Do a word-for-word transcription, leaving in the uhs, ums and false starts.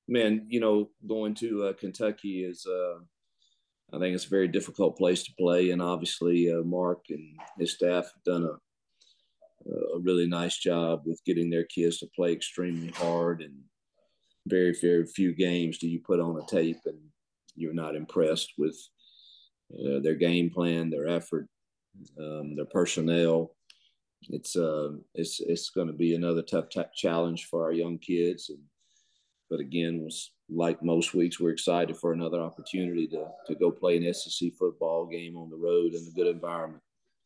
Man, you know, going to uh, Kentucky is, uh, I think it's a very difficult place to play. And obviously, uh, Mark and his staff have done a, a really nice job with getting their kids to play extremely hard. And very, very few games do you put on a tape and you're not impressed with uh, their game plan, their effort, um, their personnel. It's uh, it's it's going to be another tough t- challenge for our young kids. And but again, was like most weeks, we're excited for another opportunity to to go play an S E C football game on the road in a good environment.